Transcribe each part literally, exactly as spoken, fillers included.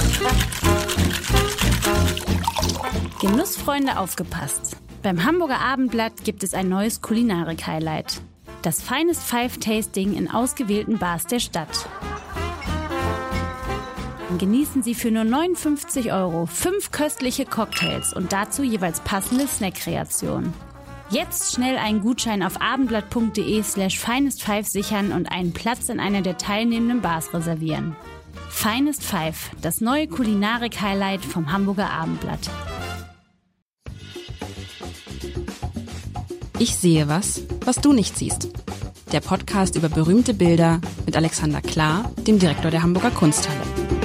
Genussfreunde, aufgepasst! Beim Hamburger Abendblatt gibt es ein neues Kulinarik-Highlight. Das Finest Five Tasting in ausgewählten Bars der Stadt. Genießen Sie für nur neunundfünfzig Euro fünf köstliche Cocktails und dazu jeweils passende Snackkreationen. Jetzt schnell einen Gutschein auf abendblatt.de slash finest five sichern und einen Platz in einer der teilnehmenden Bars reservieren. Finest Five, das neue Kulinarik-Highlight vom Hamburger Abendblatt. Ich sehe was, was du nicht siehst. Der Podcast über berühmte Bilder mit Alexander Klar, dem Direktor der Hamburger Kunsthalle.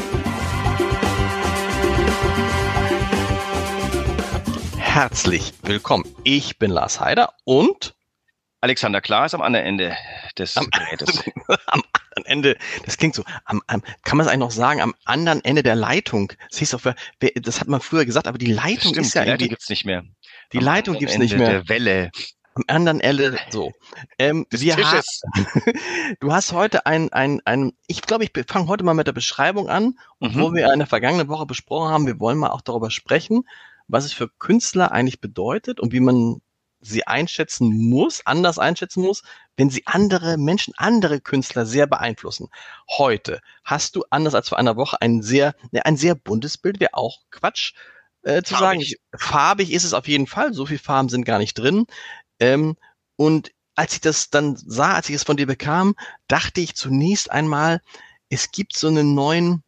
Herzlich willkommen. Ich bin Lars Heider und Alexander Klar ist am anderen Ende des am, Gerätes. Am anderen Ende, das klingt so, am, am, kann man es eigentlich noch sagen, am anderen Ende der Leitung. Das hieß doch, wer, das hat man früher gesagt, aber die Leitung Stimmt, ist ja die Leitung irgendwie... gibt's nicht mehr. Die Am Leitung anderen gibt's Ende nicht mehr. Der Welle. Am anderen Ende, so. Ähm, Des wir Tisches. haben, du hast heute ein, ein, ein, ich glaube, ich fange heute mal mit der Beschreibung an, und Mhm. wo wir in der vergangenen Woche besprochen haben, wir wollen mal auch darüber sprechen, was es für Künstler eigentlich bedeutet und wie man sie einschätzen muss, anders einschätzen muss, wenn sie andere Menschen, andere Künstler sehr beeinflussen. Heute hast du, anders als vor einer Woche, ein sehr, ne, ein sehr buntes Bild, wäre auch Quatsch äh, zu Farbig. sagen. Farbig ist es auf jeden Fall, so viele Farben sind gar nicht drin. Ähm, und als ich das dann sah, als ich es von dir bekam, dachte ich zunächst einmal, es gibt so einen neuen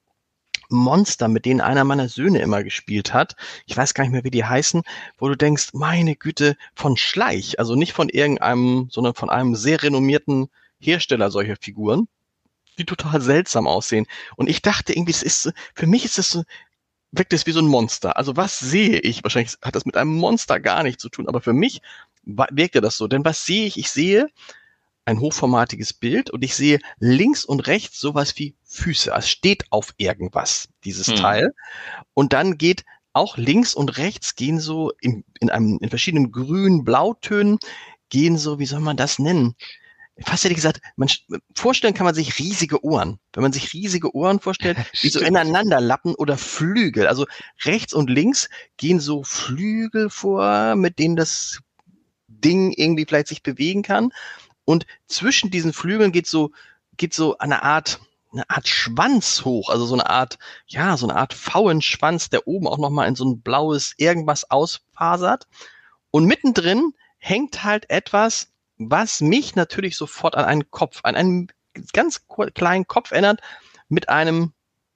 Monster, mit denen einer meiner Söhne immer gespielt hat. Ich weiß gar nicht mehr, wie die heißen, wo du denkst, meine Güte, von Schleich, also nicht von irgendeinem, sondern von einem sehr renommierten Hersteller solcher Figuren, die total seltsam aussehen. Und ich dachte irgendwie, es ist, so- für mich ist das so, wirkt es wie so ein Monster. Also was sehe ich? Wahrscheinlich hat das mit einem Monster gar nichts zu tun, aber für mich wa- wirkte das so. Denn was sehe ich? Ich sehe ein hochformatiges Bild und ich sehe links und rechts sowas wie Füße. Es steht auf irgendwas, dieses Hm. Teil. Und dann geht auch links und rechts gehen so in, in einem, in verschiedenen grün, blautönen, gehen so, wie soll man das nennen? Fast hätte ich gesagt, man, vorstellen kann man sich riesige Ohren. Wenn man sich riesige Ohren vorstellt, die so Stimmt. ineinander lappen oder Flügel. Also rechts und links gehen so Flügel vor, mit denen das Ding irgendwie vielleicht sich bewegen kann. Und zwischen diesen Flügeln geht so, geht so eine Art, eine Art Schwanz hoch. Also so eine Art, ja, so eine Art Pfauenschwanz, der oben auch nochmal in so ein blaues irgendwas ausfasert. Und mittendrin hängt halt etwas, was mich natürlich sofort an einen Kopf, an einen ganz ko- kleinen Kopf erinnert, mit einem,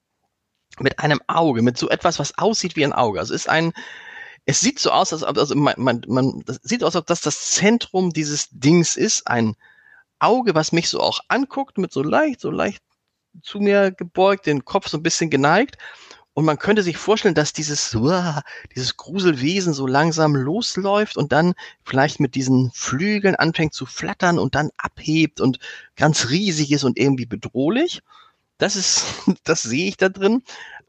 mit einem Auge, mit so etwas, was aussieht wie ein Auge. Also es ist ein, es sieht so aus, als ob, also man, man, man, das sieht aus, als ob das das Zentrum dieses Dings ist, ein Auge, was mich so auch anguckt, mit so leicht, so leicht zu mir gebeugt, den Kopf so ein bisschen geneigt. Und man könnte sich vorstellen, dass dieses, uah, dieses Gruselwesen so langsam losläuft und dann vielleicht mit diesen Flügeln anfängt zu flattern und dann abhebt und ganz riesig ist und irgendwie bedrohlich. Das ist, das sehe ich da drin.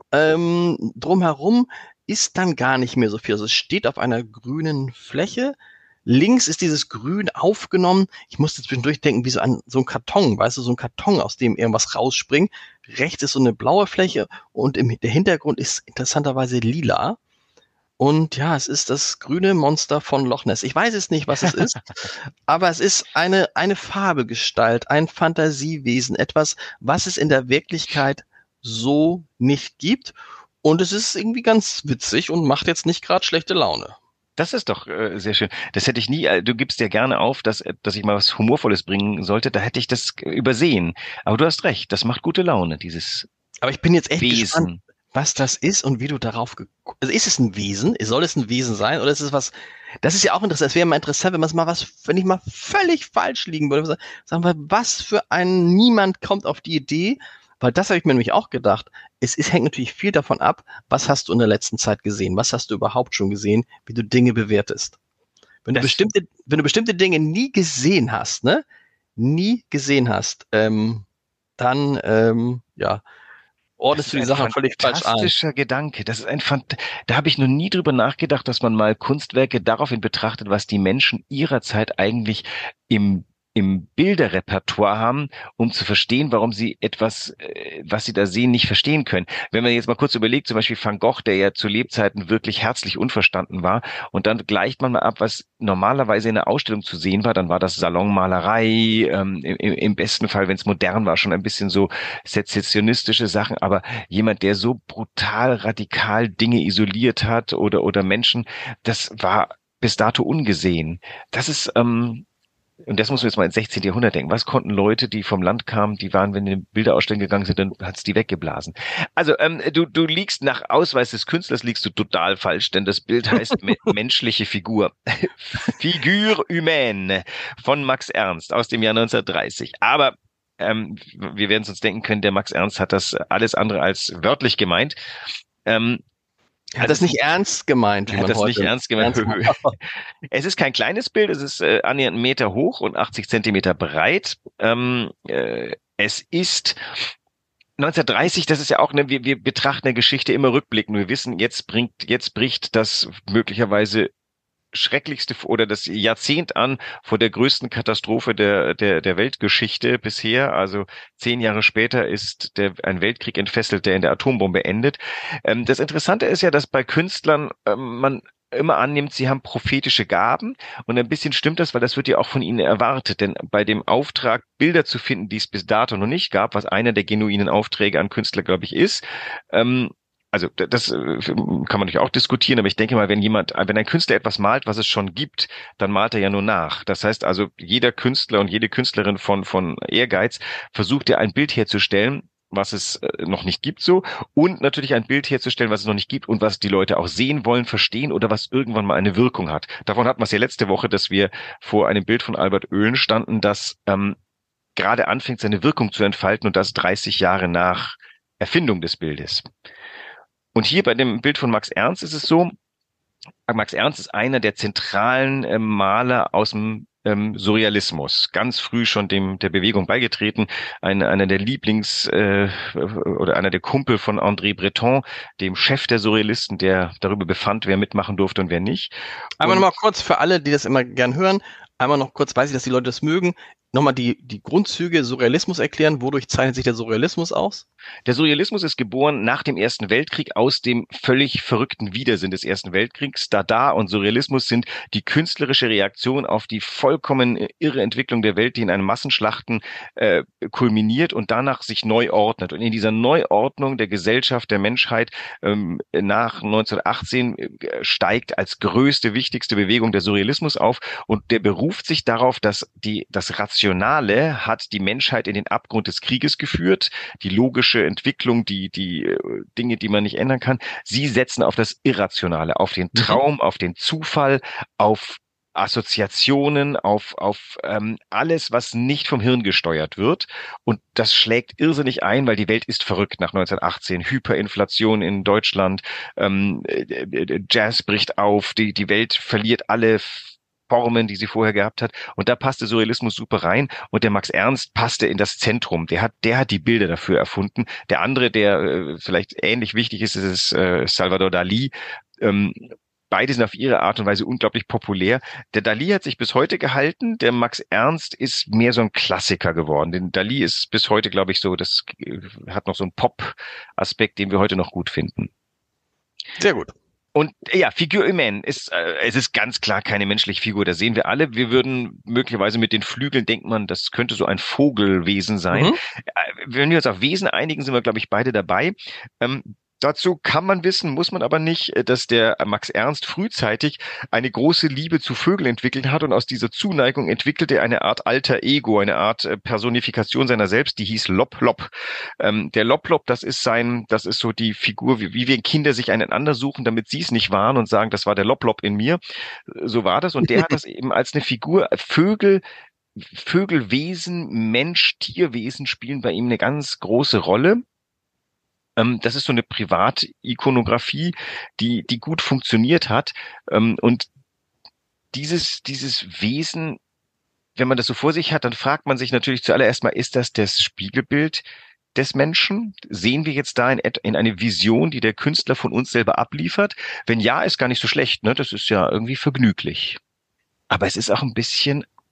Ähm, drumherum ist dann gar nicht mehr so viel. Also es steht auf einer grünen Fläche. Links ist dieses Grün aufgenommen. Ich musste zwischendurch denken, wie so ein, so ein Karton, weißt du, so ein Karton, aus dem irgendwas rausspringt. Rechts ist so eine blaue Fläche und im, der Hintergrund ist interessanterweise lila. Und ja, es ist das grüne Monster von Loch Ness. Ich weiß es nicht, was es ist, aber es ist eine, eine Fabelgestalt, ein Fantasiewesen, etwas, was es in der Wirklichkeit so nicht gibt. Und es ist irgendwie ganz witzig und macht jetzt nicht gerade schlechte Laune. Das ist doch äh, sehr schön. Das hätte ich nie, äh, du gibst ja gerne auf, dass, äh, dass ich mal was Humorvolles bringen sollte. Da hätte ich das äh, übersehen. Aber du hast recht, das macht gute Laune, dieses Aber ich bin jetzt echt gespannt, Wesen. was das ist und wie du darauf gekommen. Also ist es ein Wesen? Soll es ein Wesen sein? Oder ist es was? Das ist ja auch interessant. Es wäre mal interessant, wenn man es mal was, wenn ich mal völlig falsch liegen würde. Sagen wir, was für ein Niemand kommt auf die Idee? Weil das habe ich mir nämlich auch gedacht. Es ist, hängt natürlich viel davon ab, was hast du in der letzten Zeit gesehen? Was hast du überhaupt schon gesehen, wie du Dinge bewertest? Wenn du Das- bestimmte, wenn du bestimmte Dinge nie gesehen hast, ne? Nie gesehen hast, ähm, dann, ähm, ja, ordnest du die Sachen völlig falsch ein. Fantastischer Gedanke. Das ist ein Phant- da habe ich noch nie drüber nachgedacht, dass man mal Kunstwerke daraufhin betrachtet, was die Menschen ihrer Zeit eigentlich im im Bilderrepertoire haben, um zu verstehen, warum sie etwas, äh, was sie da sehen, nicht verstehen können. Wenn man jetzt mal kurz überlegt, zum Beispiel Van Gogh, der ja zu Lebzeiten wirklich herzlich unverstanden war, und dann gleicht man mal ab, was normalerweise in der Ausstellung zu sehen war, dann war das Salonmalerei, ähm, im, im besten Fall, wenn es modern war, schon ein bisschen so sezessionistische Sachen, aber jemand, der so brutal radikal Dinge isoliert hat oder oder Menschen, das war bis dato ungesehen. Das ist ähm, Und das muss man jetzt mal ins sechzehnten. Jahrhundert denken. Was konnten Leute, die vom Land kamen, die waren, wenn die in Bilderausstellung gegangen sind, dann hat's die weggeblasen. Also ähm, du du liegst nach Ausweis des Künstlers liegst du total falsch, denn das Bild heißt me- menschliche Figur. Figure humaine von Max Ernst aus dem Jahr neunzehnhundertdreißig. Aber ähm, wir werden uns denken können, der Max Ernst hat das alles andere als wörtlich gemeint. Ähm, Er hat das nicht ernst gemeint, wie Er hat man das heute nicht ernst gemeint. ernst Es ist kein kleines Bild, es ist äh, annähernd einen Meter hoch und achtzig Zentimeter breit. Ähm, äh, es ist neunzehnhundertdreißig, das ist ja auch, ne, wir, wir betrachten eine Geschichte immer rückblickend. Wir wissen, jetzt bringt, jetzt bricht das möglicherweise schrecklichste oder das Jahrzehnt an vor der größten Katastrophe der der der Weltgeschichte bisher. Also zehn Jahre später ist der ein Weltkrieg entfesselt, der in der Atombombe endet. Ähm, das Interessante ist ja, dass bei Künstlern ähm, man immer annimmt, sie haben prophetische Gaben, und ein bisschen stimmt das, weil das wird ja auch von ihnen erwartet, denn bei dem Auftrag, Bilder zu finden, die es bis dato noch nicht gab, was einer der genuinen Aufträge an Künstler, glaube ich, ist, ähm, also das kann man natürlich auch diskutieren, aber ich denke mal, wenn jemand, wenn ein Künstler etwas malt, was es schon gibt, dann malt er ja nur nach. Das heißt also, jeder Künstler und jede Künstlerin von von Ehrgeiz versucht ja ein Bild herzustellen, was es noch nicht gibt, so, und natürlich ein Bild herzustellen, was es noch nicht gibt und was die Leute auch sehen wollen, verstehen oder was irgendwann mal eine Wirkung hat. Davon hatten wir es ja letzte Woche, dass wir vor einem Bild von Albert Oehlen standen, das ähm, gerade anfängt, seine Wirkung zu entfalten, und das dreißig Jahre nach Erfindung des Bildes. Und hier bei dem Bild von Max Ernst ist es so, Max Ernst ist einer der zentralen äh, Maler aus dem ähm, Surrealismus, ganz früh schon dem der Bewegung beigetreten, ein, einer der Lieblings- äh, oder einer der Kumpel von André Breton, dem Chef der Surrealisten, der darüber befand, wer mitmachen durfte und wer nicht. Aber Und nochmal kurz für alle, die das immer gern hören, einmal noch kurz, weiß ich, dass die Leute das mögen, nochmal die, die Grundzüge Surrealismus erklären. Wodurch zeichnet sich der Surrealismus aus? Der Surrealismus ist geboren nach dem Ersten Weltkrieg aus dem völlig verrückten Widersinn des Ersten Weltkriegs. Dada und Surrealismus sind die künstlerische Reaktion auf die vollkommen irre Entwicklung der Welt, die in einem Massenschlachten äh, kulminiert und danach sich neu ordnet. Und in dieser Neuordnung der Gesellschaft, der Menschheit ähm, nach neunzehnhundertachtzehn äh, steigt als größte, wichtigste Bewegung der Surrealismus auf, und der beruft sich darauf, dass die das Rationale hat die Menschheit in den Abgrund des Krieges geführt, die logische Entwicklung, die die äh, Dinge, die man nicht ändern kann. Sie setzen auf das Irrationale, auf den Traum, mhm. auf den Zufall, auf Assoziationen, auf auf ähm, alles, was nicht vom Hirn gesteuert wird. Und das schlägt irrsinnig ein, weil die Welt ist verrückt nach neunzehnhundertachtzehn. Hyperinflation in Deutschland, ähm, äh, Jazz bricht auf, die die Welt verliert alle Formen, die sie vorher gehabt hat. Und da passte Surrealismus super rein. Und der Max Ernst passte in das Zentrum. Der hat, der hat die Bilder dafür erfunden. Der andere, der äh, vielleicht ähnlich wichtig ist, ist äh, Salvador Dalí. Ähm, beide sind auf ihre Art und Weise unglaublich populär. Der Dalí hat sich bis heute gehalten. Der Max Ernst ist mehr so ein Klassiker geworden. Denn Dalí ist bis heute, glaube ich, so, das hat noch so einen Pop-Aspekt, den wir heute noch gut finden. Sehr gut. Und ja, Figure humaine ist, äh, es ist ganz klar keine menschliche Figur. Das sehen wir alle. Wir würden möglicherweise mit den Flügeln denkt man, das könnte so ein Vogelwesen sein. Mhm. Äh, wenn wir uns auf Wesen einigen, sind wir, glaube ich, beide dabei. Ähm, Dazu kann man wissen, muss man aber nicht, dass der Max Ernst frühzeitig eine große Liebe zu Vögeln entwickelt hat, und aus dieser Zuneigung entwickelte er eine Art alter Ego, eine Art Personifikation seiner selbst, die hieß Lop Lop. Ähm, der Lop Lop, das ist sein, das ist so die Figur, wie, wie wir Kinder sich einander suchen, damit sie es nicht waren und sagen, das war der Lop Lop in mir. So war das, und der hat das eben als eine Figur, Vögel, Vögelwesen, Mensch, Tierwesen spielen bei ihm eine ganz große Rolle. Das ist so eine Privatikonografie, die die gut funktioniert hat. Und dieses dieses Wesen, wenn man das so vor sich hat, dann fragt man sich natürlich zuallererst mal, ist das das Spiegelbild des Menschen? Sehen wir jetzt da in, in eine Vision, die der Künstler von uns selber abliefert? Wenn ja, ist gar nicht so schlecht, ne? Das ist ja irgendwie vergnüglich. Aber es ist auch ein bisschen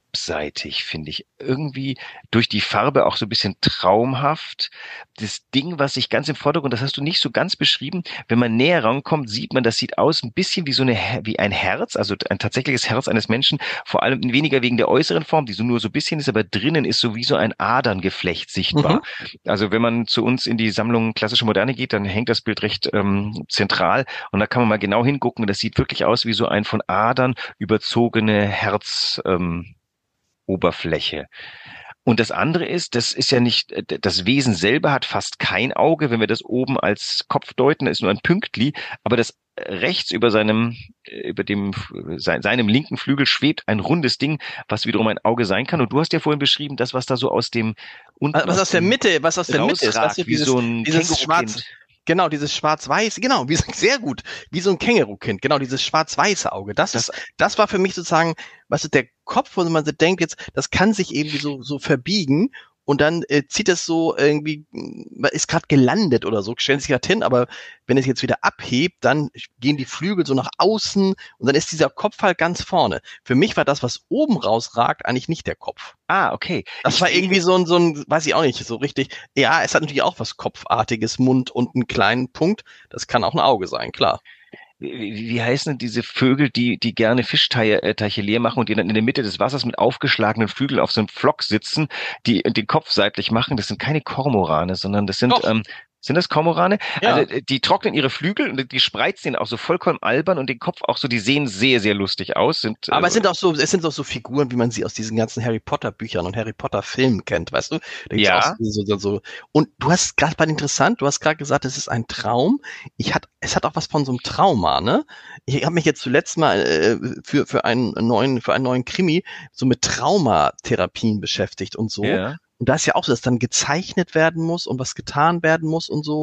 abseitig, finde ich. Irgendwie durch die Farbe auch so ein bisschen traumhaft. Das Ding, was sich ganz im Vordergrund, das hast du nicht so ganz beschrieben, wenn man näher rankommt, sieht man, das sieht aus ein bisschen wie so eine, wie ein Herz, also ein tatsächliches Herz eines Menschen, vor allem weniger wegen der äußeren Form, die so nur so ein bisschen ist, aber drinnen ist so wie so ein Aderngeflecht sichtbar. Mhm. Also wenn man zu uns in die Sammlung Klassische Moderne geht, dann hängt das Bild recht ähm, zentral und da kann man mal genau hingucken. Das sieht wirklich aus wie so ein von Adern überzogene Herz, ähm, Oberfläche. Und das andere ist, das ist ja nicht, das Wesen selber hat fast kein Auge, wenn wir das oben als Kopf deuten, ist nur ein Pünktli, aber das rechts über seinem, über dem, seinem linken Flügel schwebt ein rundes Ding, was wiederum ein Auge sein kann. Und du hast ja vorhin beschrieben, das, was da so aus dem, unten Was aus der Mitte, was aus der Mitte ist, weißt du, wie dieses, so ein dieses schwarz, genau, dieses schwarz-weiß, genau, wie, sehr gut, wie so ein Känguru-Kind, genau, dieses schwarz-weiße Auge, das, das ist, das war für mich sozusagen, was ist der Kopf, wo man so denkt jetzt, das kann sich irgendwie so, so verbiegen und dann äh, zieht es so irgendwie, ist gerade gelandet oder so, stellen sich gerade hin, aber wenn es jetzt wieder abhebt, dann gehen die Flügel so nach außen und dann ist dieser Kopf halt ganz vorne. Für mich war das, was oben rausragt, eigentlich nicht der Kopf. Ah, okay. Das ich war irgendwie so ein, so ein, weiß ich auch nicht, so richtig. Ja, es hat natürlich auch was Kopfartiges, Mund und einen kleinen Punkt. Das kann auch ein Auge sein, klar. Wie, wie heißen denn diese Vögel, die die gerne Fischteiche äh, Teiche leer machen und die dann in der Mitte des Wassers mit aufgeschlagenen Flügeln auf so einem Flock sitzen, die den Kopf seitlich machen? Das sind keine Kormorane, sondern das sind ähm, sind das Kormorane? Ja. Also die trocknen ihre Flügel und die spreizen den auch so vollkommen albern und den Kopf auch so, die sehen sehr, sehr lustig aus. Sind, Aber äh, es sind auch so, es sind auch so Figuren, wie man sie aus diesen ganzen Harry Potter Büchern und Harry Potter Filmen kennt, weißt du? Da gibt's Ja. auch so, so, so. Und du hast gerade bei interessant, du hast gerade gesagt, es ist ein Traum. Ich hat, es hat auch was von so einem Trauma, ne? Ich habe mich jetzt zuletzt mal äh, für für einen neuen für einen neuen Krimi so mit Traumatherapien beschäftigt und so. Ja. Und da ist ja auch so, dass dann gezeichnet werden muss und was getan werden muss und so.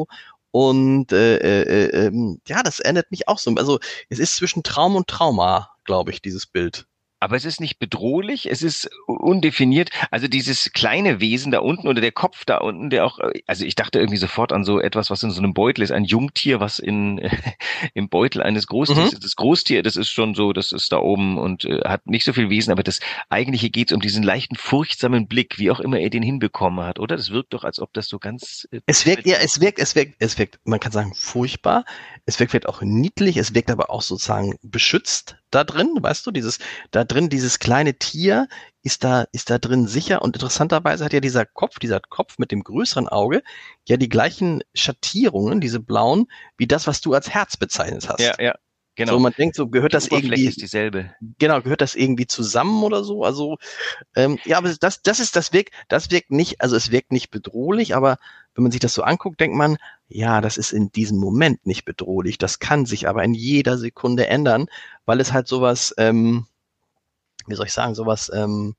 Und äh, äh, äh, ja, das erinnert mich auch so. Also es ist zwischen Traum und Trauma, glaube ich, dieses Bild. Aber es ist nicht bedrohlich, es ist undefiniert. Also dieses kleine Wesen da unten oder der Kopf da unten, der auch, also ich dachte irgendwie sofort an so etwas, was in so einem Beutel ist, ein Jungtier, was in im Beutel eines Großtiers Mhm. ist. Das Großtier, das ist schon so, das ist da oben und äh, hat nicht so viel Wesen, aber das eigentliche geht es um diesen leichten, furchtsamen Blick, wie auch immer er den hinbekommen hat, oder? Das wirkt doch, als ob das so ganz... Äh, Es wirkt, ja, es wirkt, es wirkt, es wirkt, man kann sagen, furchtbar. Es wirkt vielleicht auch niedlich, es wirkt aber auch sozusagen beschützt da drin, weißt du, dieses, da drin, dieses kleine Tier ist da, ist da drin sicher und interessanterweise hat ja dieser Kopf, dieser Kopf mit dem größeren Auge ja die gleichen Schattierungen, diese blauen, wie das, was du als Herz bezeichnet hast. Ja, ja, genau. So, man denkt so, gehört Die das Oberfläche irgendwie, ist dieselbe. genau, gehört das irgendwie zusammen oder so? Also, ähm, ja, aber das, das ist, das wirkt, das wirkt nicht, also es wirkt nicht bedrohlich, aber wenn man sich das so anguckt, denkt man, ja, das ist in diesem Moment nicht bedrohlich. Das kann sich aber in jeder Sekunde ändern, weil es halt sowas, ähm, wie soll ich sagen, sowas, ähm,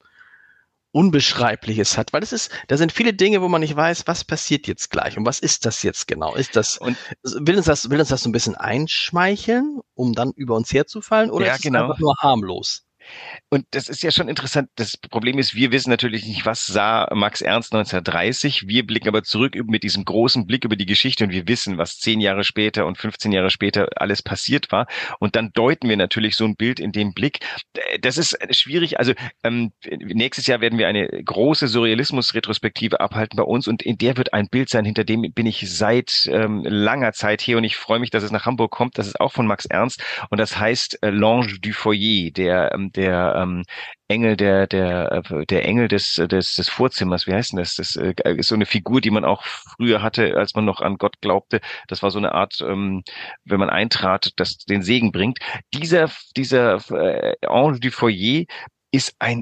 Unbeschreibliches hat, weil es ist, da sind viele Dinge, wo man nicht weiß, was passiert jetzt gleich und was ist das jetzt genau? Ist das, Und will uns das, will uns das so ein bisschen einschmeicheln, um dann über uns herzufallen, oder Ja, ist es genau. einfach nur harmlos? Und das ist ja schon interessant. Das Problem ist, wir wissen natürlich nicht, was sah Max Ernst neunzehnhundertdreißig. Wir blicken aber zurück mit diesem großen Blick über die Geschichte und wir wissen, was zehn Jahre später und fünfzehn Jahre später alles passiert war. Und dann deuten wir natürlich so ein Bild in dem Blick. Das ist schwierig. Also ähm, nächstes Jahr werden wir eine große Surrealismus-Retrospektive abhalten bei uns und in der wird ein Bild sein, hinter dem bin ich seit ähm, langer Zeit hier und ich freue mich, dass es nach Hamburg kommt. Das ist auch von Max Ernst und das heißt äh, L'Ange du Foyer, der ähm, der ähm, Engel der der der Engel des des des Vorzimmers, wie heißt denn das? Das äh, ist so eine Figur, die man auch früher hatte, als man noch an Gott glaubte. Das war so eine Art, ähm, wenn man eintrat, das den Segen bringt. Dieser dieser äh, Ange du Foyer ist ein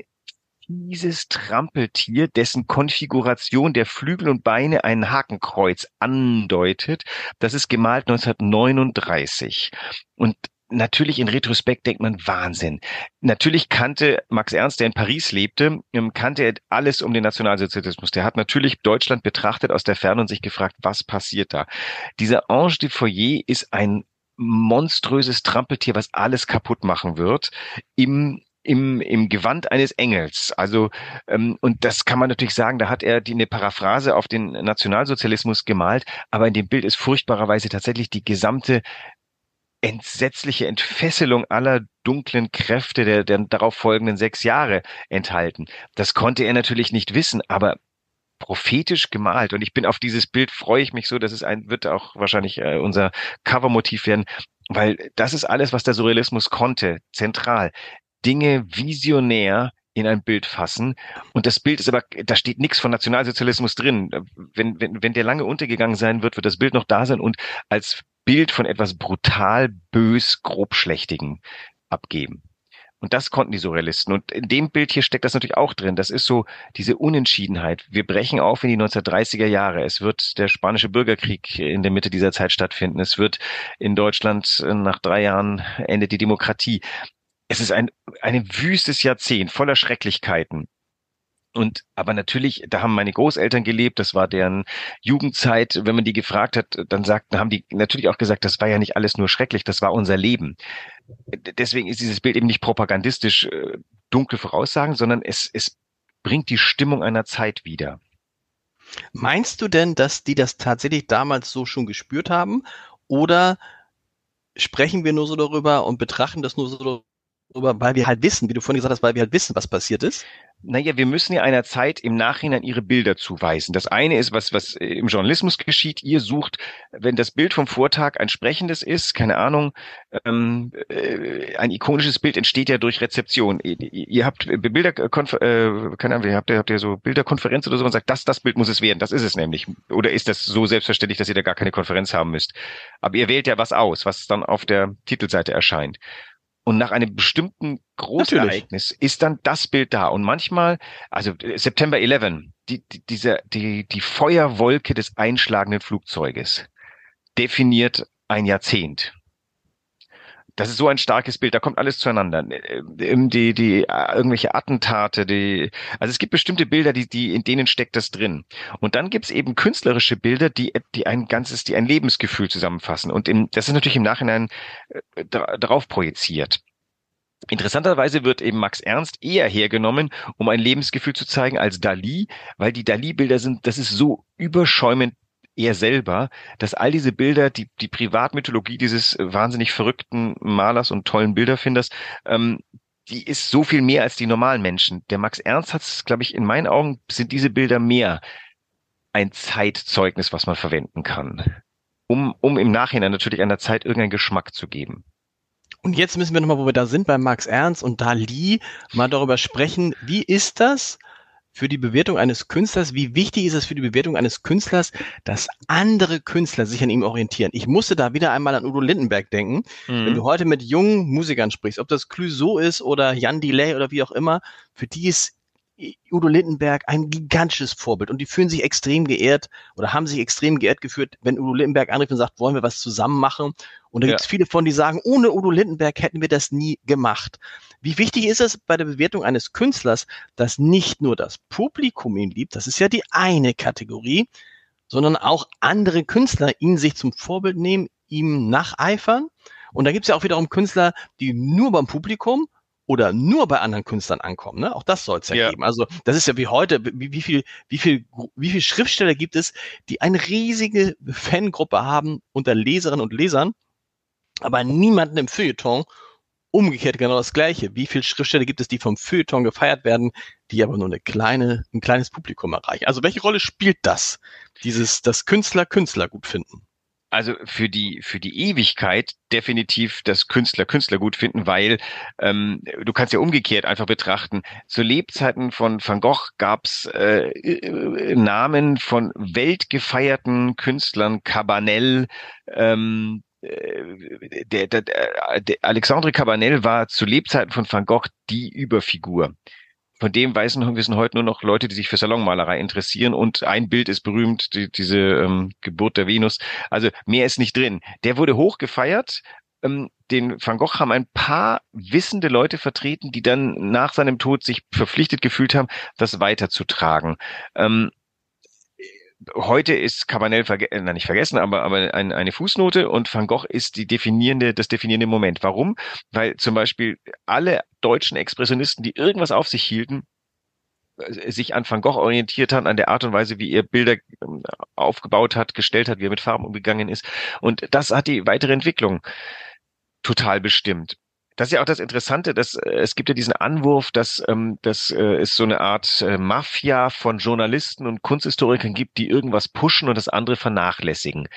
dieses Trampeltier, dessen Konfiguration der Flügel und Beine ein Hakenkreuz andeutet. Das ist gemalt neunzehnhundertneununddreißig. Und natürlich in Retrospekt denkt man Wahnsinn. Natürlich kannte Max Ernst, der in Paris lebte, kannte er alles um den Nationalsozialismus. Der hat natürlich Deutschland betrachtet aus der Ferne und sich gefragt, was passiert da? Dieser Ange du Foyer ist ein monströses Trampeltier, was alles kaputt machen wird, im im im Gewand eines Engels. Also ähm, und das kann man natürlich sagen, da hat er die eine Paraphrase auf den Nationalsozialismus gemalt, aber in dem Bild ist furchtbarerweise tatsächlich die gesamte entsetzliche Entfesselung aller dunklen Kräfte der, der darauf folgenden sechs Jahre enthalten. Das konnte er natürlich nicht wissen, aber prophetisch gemalt. Und ich bin auf dieses Bild, freue ich mich so, dass es ein, wird auch wahrscheinlich äh, unser Covermotiv werden, weil das ist alles, was der Surrealismus konnte, zentral. Dinge visionär in ein Bild fassen. Und das Bild ist aber, da steht nichts von Nationalsozialismus drin. Wenn, wenn, wenn der lange untergegangen sein wird, wird das Bild noch da sein und als Bild von etwas brutal, bös, grobschlächtigen abgeben. Und das konnten die Surrealisten. Und in dem Bild hier steckt das natürlich auch drin. Das ist so diese Unentschiedenheit. Wir brechen auf in die neunzehnhundertdreißiger Jahre. Es wird der spanische Bürgerkrieg in der Mitte dieser Zeit stattfinden. Es wird in Deutschland nach drei Jahren endet die Demokratie. Es ist ein, ein wüstes Jahrzehnt voller Schrecklichkeiten. Und, aber natürlich, da haben meine Großeltern gelebt, das war deren Jugendzeit. Wenn man die gefragt hat, dann sagten, haben die natürlich auch gesagt, das war ja nicht alles nur schrecklich, das war unser Leben. Deswegen ist dieses Bild eben nicht propagandistisch äh, dunkle Voraussagen, sondern es, es bringt die Stimmung einer Zeit wieder. Meinst du denn, dass die das tatsächlich damals so schon gespürt haben? Oder sprechen wir nur so darüber und betrachten das nur so darüber, weil wir halt wissen, wie du vorhin gesagt hast, weil wir halt wissen, was passiert ist? Naja, wir müssen ja einer Zeit im Nachhinein ihre Bilder zuweisen. Das eine ist, was was im Journalismus geschieht. Ihr sucht, wenn das Bild vom Vortag ein sprechendes ist, keine Ahnung, ähm, äh, ein ikonisches Bild entsteht ja durch Rezeption. Ihr, ihr habt Bilder, äh, keine Ahnung, ihr habt, habt ihr so Bilderkonferenz oder so und sagt, das, das Bild muss es werden. Das ist es nämlich. Oder ist das so selbstverständlich, dass ihr da gar keine Konferenz haben müsst? Aber ihr wählt ja was aus, was dann auf der Titelseite erscheint. Und nach einem bestimmten Großereignis Natürlich. ist dann das Bild da. Und manchmal, also September elf, die, die, diese, die, die Feuerwolke des einschlagenden Flugzeuges definiert ein Jahrzehnt. Das ist so ein starkes Bild, da kommt alles zueinander. Die, die, irgendwelche Attentate, die, also es gibt bestimmte Bilder, die, die, in denen steckt das drin. Und dann gibt's eben künstlerische Bilder, die, die ein ganzes, die ein Lebensgefühl zusammenfassen. Und im, das ist natürlich im Nachhinein äh, darauf projiziert. Interessanterweise wird eben Max Ernst eher hergenommen, um ein Lebensgefühl zu zeigen als Dalí, weil die Dalí-Bilder sind, das ist so überschäumend er selber, dass all diese Bilder, die die Privatmythologie dieses wahnsinnig verrückten Malers und tollen Bilderfinders, ähm, die ist so viel mehr als die normalen Menschen. Der Max Ernst hat es, glaube ich, in meinen Augen sind diese Bilder mehr ein Zeitzeugnis, was man verwenden kann, um um im Nachhinein natürlich einer Zeit irgendeinen Geschmack zu geben. Und jetzt müssen wir nochmal, wo wir da sind, bei Max Ernst und Dalí, mal darüber sprechen, wie ist das für die Bewertung eines Künstlers, wie wichtig ist es für die Bewertung eines Künstlers, dass andere Künstler sich an ihm orientieren? Ich musste da wieder einmal an Udo Lindenberg denken. Mhm. Wenn du heute mit jungen Musikern sprichst, ob das Clouseau ist oder Jan Delay oder wie auch immer, für die ist Udo Lindenberg ein gigantisches Vorbild und die fühlen sich extrem geehrt oder haben sich extrem geehrt gefühlt, wenn Udo Lindenberg anrief und sagt, wollen wir was zusammen machen? Und da ja. gibt es viele von, die sagen, ohne Udo Lindenberg hätten wir das nie gemacht. Wie wichtig ist es bei der Bewertung eines Künstlers, dass nicht nur das Publikum ihn liebt, das ist ja die eine Kategorie, sondern auch andere Künstler ihn sich zum Vorbild nehmen, ihm nacheifern? Und da gibt es ja auch wiederum Künstler, die nur beim Publikum oder nur bei anderen Künstlern ankommen, ne? Auch das soll es ja, ja geben. Also das ist ja wie heute, wie, wie viel, wie viel, wie viel Schriftsteller gibt es, die eine riesige Fangruppe haben unter Leserinnen und Lesern, aber niemanden im Feuilleton. Umgekehrt genau das Gleiche. Wie viele Schriftsteller gibt es, die vom Feuilleton gefeiert werden, die aber nur eine kleine, ein kleines Publikum erreichen? Also welche Rolle spielt das, dieses, das Künstler Künstler gut finden? Also für die für die Ewigkeit definitiv das Künstler Künstler gut finden, weil ähm, du kannst ja umgekehrt einfach betrachten. Zu Lebzeiten von Van Gogh gab's äh, Namen von weltgefeierten Künstlern, Cabanel, ähm, der, der, der Alexandre Cabanel war zu Lebzeiten von Van Gogh die Überfigur. Von dem wissen, wissen heute nur noch Leute, die sich für Salonmalerei interessieren und ein Bild ist berühmt, die, diese ähm, Geburt der Venus. Also mehr ist nicht drin. Der wurde hoch gefeiert. Ähm, den Van Gogh haben ein paar wissende Leute vertreten, die dann nach seinem Tod sich verpflichtet gefühlt haben, das weiterzutragen. Ähm, Heute ist Cabanel verge- äh, nicht vergessen, aber aber ein, eine Fußnote und Van Gogh ist die definierende das definierende Moment. Warum? Weil zum Beispiel alle deutschen Expressionisten, die irgendwas auf sich hielten, sich an Van Gogh orientiert haben, an der Art und Weise, wie er Bilder aufgebaut hat, gestellt hat, wie er mit Farben umgegangen ist. Und das hat die weitere Entwicklung total bestimmt. Das ist ja auch das Interessante, dass äh, es gibt ja diesen Anwurf, dass, ähm, dass äh, es so eine Art äh, Mafia von Journalisten und Kunsthistorikern gibt, die irgendwas pushen und das andere vernachlässigen.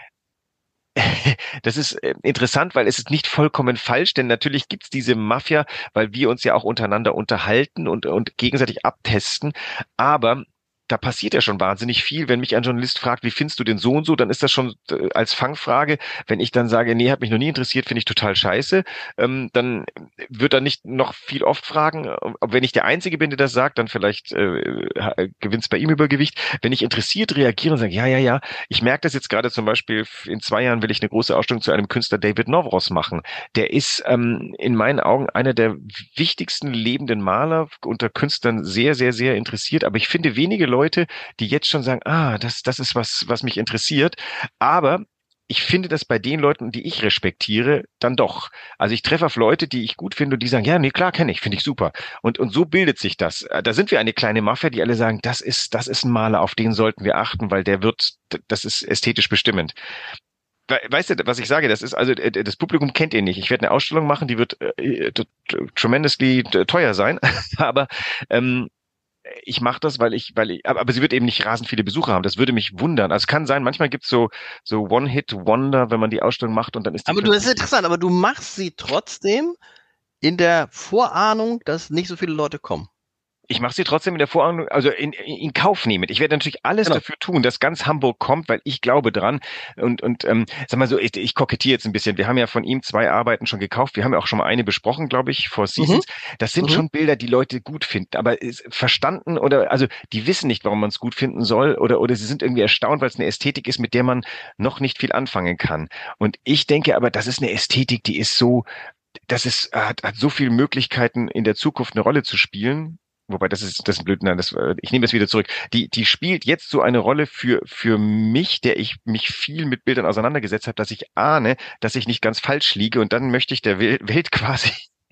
Das ist äh, interessant, weil es ist nicht vollkommen falsch, denn natürlich gibt's diese Mafia, weil wir uns ja auch untereinander unterhalten und, und gegenseitig abtesten, aber da passiert ja schon wahnsinnig viel. Wenn mich ein Journalist fragt, wie findest du den so und so, dann ist das schon äh, als Fangfrage. Wenn ich dann sage, nee, hat mich noch nie interessiert, finde ich total scheiße, ähm, dann wird er nicht noch viel oft fragen. Ob wenn ich der Einzige bin, der das sagt, dann vielleicht äh, gewinnt es bei ihm Übergewicht. Wenn ich interessiert reagiere und sage, ja, ja, ja, ich merke das jetzt gerade zum Beispiel, in zwei Jahren will ich eine große Ausstellung zu einem Künstler David Novros machen. Der ist ähm, in meinen Augen einer der wichtigsten lebenden Maler, unter Künstlern sehr, sehr, sehr interessiert. Aber ich finde wenige Leute, Leute, die jetzt schon sagen, ah, das, das ist was, was mich interessiert. Aber ich finde das bei den Leuten, die ich respektiere, dann doch. Also ich treffe auf Leute, die ich gut finde und die sagen, ja, nee, klar, kenne ich, finde ich super. Und, und so bildet sich das. Da sind wir eine kleine Mafia, die alle sagen, das ist, das ist ein Maler, auf den sollten wir achten, weil der wird, das ist ästhetisch bestimmend. Weißt du, was ich sage? Das ist also, das Publikum kennt ihn nicht. Ich werde eine Ausstellung machen, die wird äh, tremendously teuer sein, aber ähm, ich mache das, weil ich, weil ich, aber, aber sie wird eben nicht rasend viele Besucher haben. Das würde mich wundern. Also es kann sein, manchmal gibt's so so One-Hit-Wonder, wenn man die Ausstellung macht und dann ist die. Aber du, das ist interessant, aber du machst sie trotzdem in der Vorahnung, dass nicht so viele Leute kommen. Ich mache sie trotzdem in der Vorahnung, also in, in Kauf nehmen. Ich werde natürlich alles genau. dafür tun, dass ganz Hamburg kommt, weil ich glaube dran. Und und ähm, sag mal so, ich, ich kokettiere jetzt ein bisschen. Wir haben ja von ihm zwei Arbeiten schon gekauft. Wir haben ja auch schon mal eine besprochen, glaube ich, Four Seasons. Mhm. Das sind mhm. schon Bilder, die Leute gut finden, aber ist verstanden oder also die wissen nicht, warum man es gut finden soll oder oder sie sind irgendwie erstaunt, weil es eine Ästhetik ist, mit der man noch nicht viel anfangen kann. Und ich denke aber, das ist eine Ästhetik, die ist so, das ist hat, hat so viele Möglichkeiten in der Zukunft eine Rolle zu spielen. Wobei, das ist, das ist blöd, nein, das, ich nehme das wieder zurück. Die, die spielt jetzt so eine Rolle für, für mich, der ich mich viel mit Bildern auseinandergesetzt habe, dass ich ahne, dass ich nicht ganz falsch liege und dann möchte ich der Welt quasi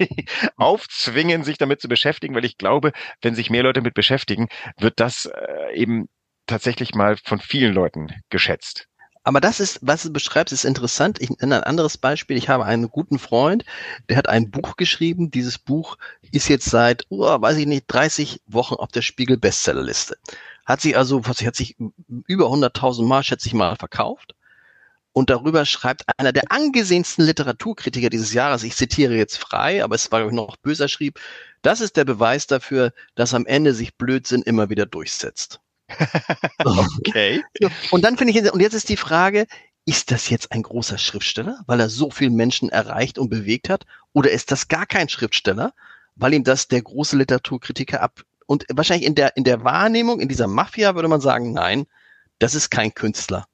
aufzwingen, sich damit zu beschäftigen, weil ich glaube, wenn sich mehr Leute damit beschäftigen, wird das äh, eben tatsächlich mal von vielen Leuten geschätzt. Aber das ist, was du beschreibst, ist interessant. Ich nenne ein anderes Beispiel. Ich habe einen guten Freund, der hat ein Buch geschrieben. Dieses Buch ist jetzt seit, oh, weiß ich nicht, dreißig Wochen auf der Spiegel-Bestsellerliste. Hat sich also, was hat sich über hunderttausend Mal, schätze ich mal, verkauft. Und darüber schreibt einer der angesehensten Literaturkritiker dieses Jahres, ich zitiere jetzt frei, aber es war, glaube ich, noch böser, schrieb, das ist der Beweis dafür, dass am Ende sich Blödsinn immer wieder durchsetzt. Okay. Und dann finde ich, und jetzt ist die Frage, ist das jetzt ein großer Schriftsteller, weil er so viele Menschen erreicht und bewegt hat? Oder ist das gar kein Schriftsteller, weil ihm das der große Literaturkritiker ab, und wahrscheinlich in der, in der Wahrnehmung, in dieser Mafia würde man sagen, nein, das ist kein Künstler.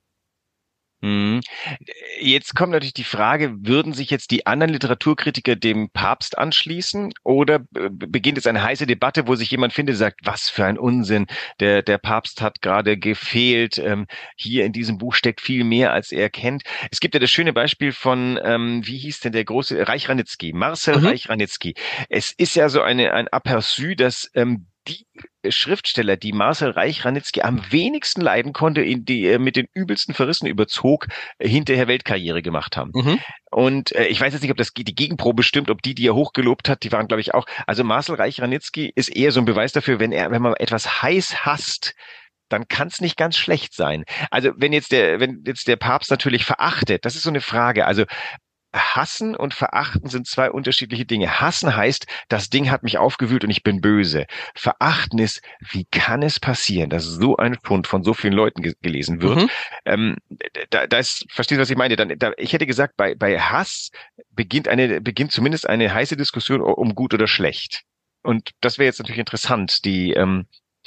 Jetzt kommt natürlich die Frage, würden sich jetzt die anderen Literaturkritiker dem Papst anschließen oder beginnt jetzt eine heiße Debatte, wo sich jemand findet, sagt, was für ein Unsinn, der der Papst hat gerade gefehlt, ähm, hier in diesem Buch steckt viel mehr, als er kennt. Es gibt ja das schöne Beispiel von, ähm, wie hieß denn der große, Reich-Ranitzky, Marcel mhm. Reich-Ranitzky. Es ist ja so eine ein Aperçu, dass ähm, die Schriftsteller, die Marcel Reich-Ranitzky am wenigsten leiden konnte, in die er mit den übelsten Verrissen überzog, hinterher Weltkarriere gemacht haben. Mhm. Und äh, ich weiß jetzt nicht, ob das die Gegenprobe stimmt, ob die, die er hochgelobt hat, die waren, glaube ich, auch. Also Marcel Reich-Ranitzky ist eher so ein Beweis dafür, wenn er, wenn man etwas heiß hasst, dann kann es nicht ganz schlecht sein. Also wenn jetzt der, wenn jetzt der Papst natürlich verachtet, das ist so eine Frage. Also Hassen und Verachten sind zwei unterschiedliche Dinge. Hassen heißt, das Ding hat mich aufgewühlt und ich bin böse. Verachten ist, wie kann es passieren, dass so ein Fund von so vielen Leuten ge- gelesen wird? Mhm. Ähm, da, da ist, verstehst du, was ich meine? Dann, da, ich hätte gesagt, bei, bei Hass beginnt eine, beginnt zumindest eine heiße Diskussion um gut oder schlecht. Und das wäre jetzt natürlich interessant, die, ähm,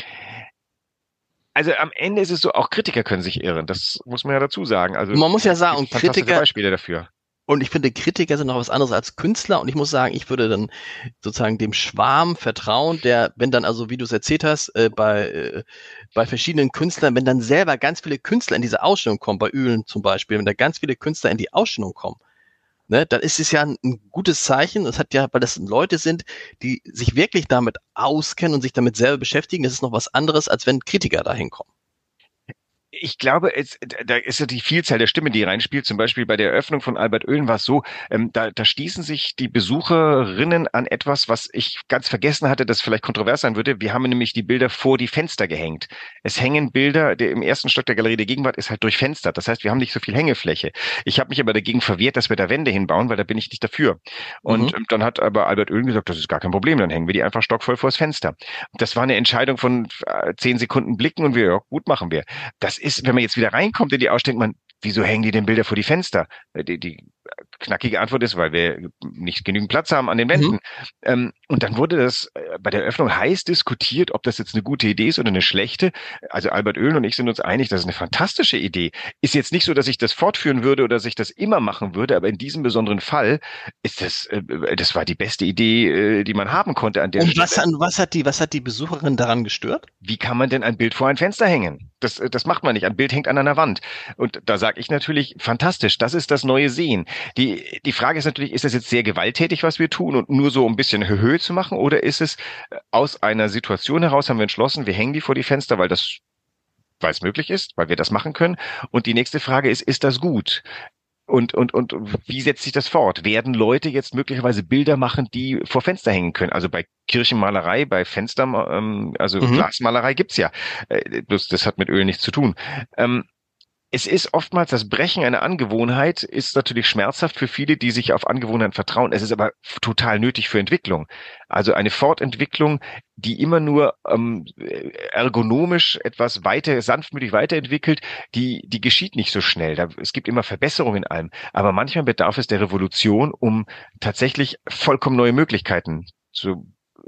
also am Ende ist es so, auch Kritiker können sich irren. Das muss man ja dazu sagen. Also man muss ja sagen, und Kritiker, Beispiele dafür. Und ich finde, Kritiker sind noch was anderes als Künstler. Und ich muss sagen, ich würde dann sozusagen dem Schwarm vertrauen, der, wenn dann also, wie du es erzählt hast, äh, bei äh, bei verschiedenen Künstlern, wenn dann selber ganz viele Künstler in diese Ausstellung kommen, bei Uehlen zum Beispiel, wenn da ganz viele Künstler in die Ausstellung kommen, ne, dann ist es ja ein, ein gutes Zeichen. Das hat ja, weil das Leute sind, die sich wirklich damit auskennen und sich damit selber beschäftigen. Das ist noch was anderes, als wenn Kritiker da hinkommen. ich glaube, es, da ist ja die Vielzahl der Stimmen, die reinspielt. Zum Beispiel bei der Eröffnung von Albert Oehlen war es so, ähm, da, da stießen sich die Besucherinnen an etwas, was ich ganz vergessen hatte, das vielleicht kontrovers sein würde. Wir haben nämlich die Bilder vor die Fenster gehängt. Es hängen Bilder, der im ersten Stock der Galerie der Gegenwart ist halt durchfenstert. Das heißt, wir haben nicht so viel Hängefläche. Ich habe mich aber dagegen verwehrt, dass wir da Wände hinbauen, weil da bin ich nicht dafür. Und mhm. dann hat aber Albert Oehlen gesagt, das ist gar kein Problem, dann hängen wir die einfach stockvoll vors Fenster. Das war eine Entscheidung von zehn Sekunden Blicken und wir, ja, gut, machen wir. Das ist, wenn man jetzt wieder reinkommt in die Ausstellung, man, wieso hängen die denn Bilder vor die Fenster? Die, die knackige Antwort ist, weil wir nicht genügend Platz haben an den Wänden. Mhm. Ähm, und dann wurde das bei der Eröffnung heiß diskutiert, ob das jetzt eine gute Idee ist oder eine schlechte. Also Albert Oehlen und ich sind uns einig, das ist eine fantastische Idee. Ist jetzt nicht so, dass ich das fortführen würde oder dass ich das immer machen würde, aber in diesem besonderen Fall ist das, äh, das war die beste Idee, äh, die man haben konnte an der und Stelle. Was, an, was hat die, was hat die Besucherin daran gestört? Wie kann man denn ein Bild vor ein Fenster hängen? Das, das macht man nicht. Ein Bild hängt an einer Wand. Und da sage ich natürlich, fantastisch, das ist das neue Sehen. Die, die Frage ist natürlich, ist das jetzt sehr gewalttätig, was wir tun und nur so ein bisschen Höhe zu machen? Oder ist es aus einer Situation heraus, haben wir entschlossen, wir hängen die vor die Fenster, weil das, weil es möglich ist, weil wir das machen können. Und die nächste Frage ist, ist das gut? Und, und, und wie setzt sich das fort? Werden Leute jetzt möglicherweise Bilder machen, die vor Fenster hängen können? Also bei Kirchenmalerei, bei Fenster, ähm, also mhm. Glasmalerei gibt's ja. Äh, bloß das hat mit Öl nichts zu tun. Ähm, Es ist oftmals das Brechen einer Angewohnheit, ist natürlich schmerzhaft für viele, die sich auf Angewohnheiten vertrauen. Es ist aber total nötig für Entwicklung. Also eine Fortentwicklung, die immer nur ähm, ergonomisch etwas weiter, sanftmütig weiterentwickelt, die die geschieht nicht so schnell. Da, es gibt immer Verbesserungen in allem. Aber manchmal bedarf es der Revolution, um tatsächlich vollkommen neue Möglichkeiten zu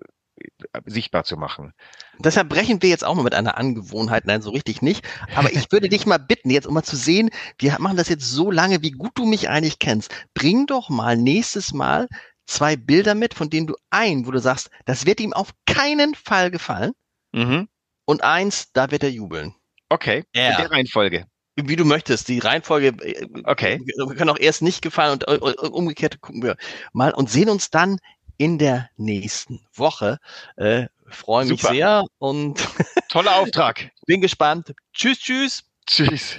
sichtbar zu machen. Deshalb brechen wir jetzt auch mal mit einer Angewohnheit, nein, so richtig nicht, aber ich würde dich mal bitten, jetzt um mal zu sehen, wir machen das jetzt so lange, wie gut du mich eigentlich kennst, bring doch mal nächstes Mal zwei Bilder mit, von denen du ein, wo du sagst, das wird ihm auf keinen Fall gefallen mhm. und eins, da wird er jubeln. Okay, ja. In der Reihenfolge. Wie du möchtest, die Reihenfolge, okay. Wir können auch erst nicht gefallen und umgekehrt gucken wir mal und sehen uns dann in der nächsten Woche. Äh, freue mich Super. sehr und toller Auftrag. Bin gespannt. Tschüss, tschüss. Tschüss.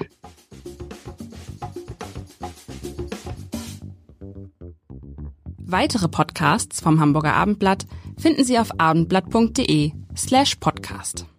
Weitere Podcasts vom Hamburger Abendblatt finden Sie auf abendblatt punkt de slash podcast.